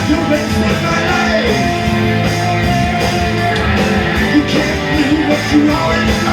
You've been saved my life. You can't do what you always